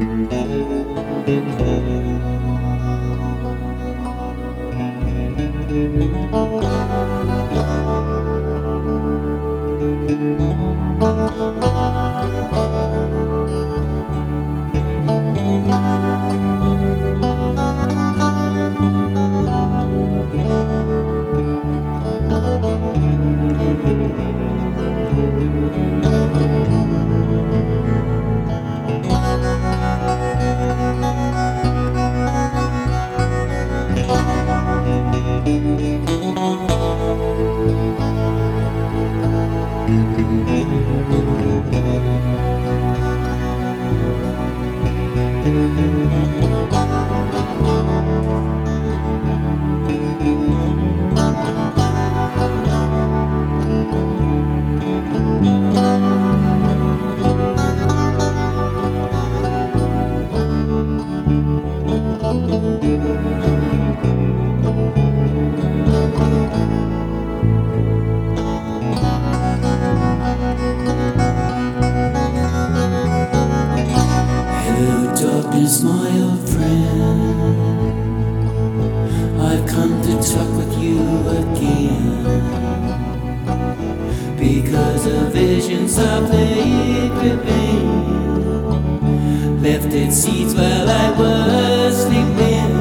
Hello, darkness, my old friend. I've come to talk with you again, because the visions I played creeping left its seeds while I was sleeping,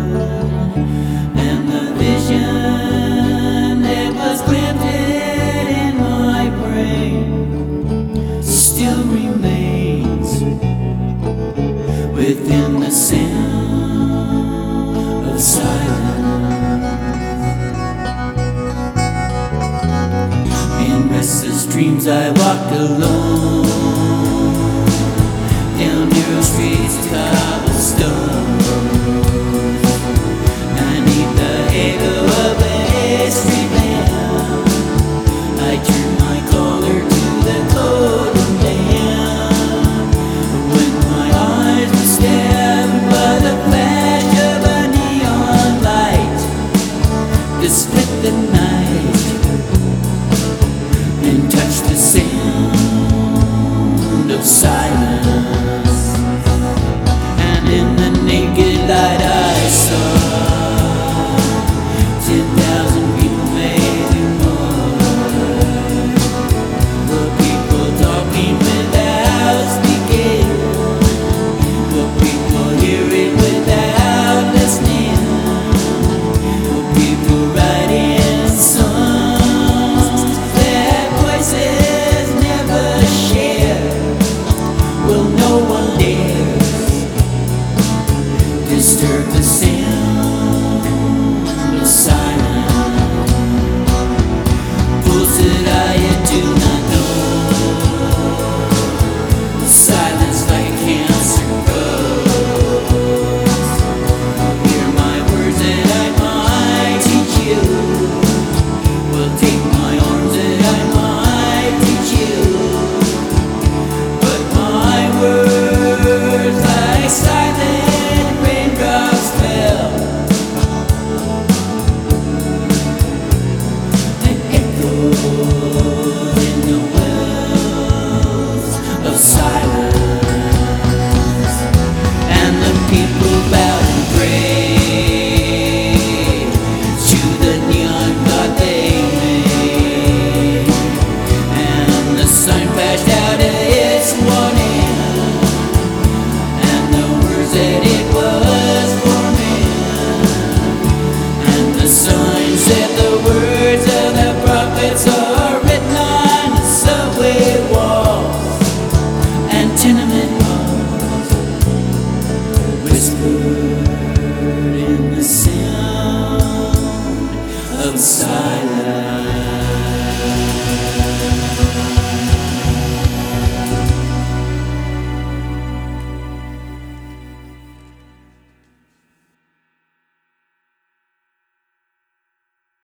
and the vision that was planted in my brain still remains within the sound of silence. In restless dreams I walked alone down narrow streets of